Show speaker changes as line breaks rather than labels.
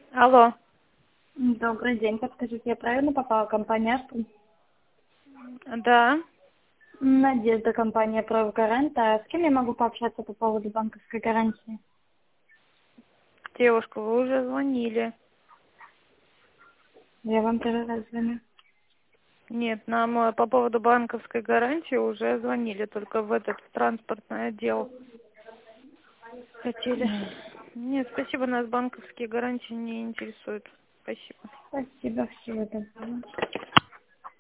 Алло.
Добрый день. Подскажите, я правильно попала? Компания «Астон»?
Да.
Надежда, компания «Прав Гарант». А с кем я могу пообщаться по поводу банковской гарантии?
Девушка, вы уже звонили.
Я вам первый раз звоню.
Нет, нам по поводу банковской гарантии уже звонили, только в этот в транспортный отдел хотели. Нет, спасибо, нас банковские гарантии не интересуют. Спасибо.
Спасибо, всего доброго.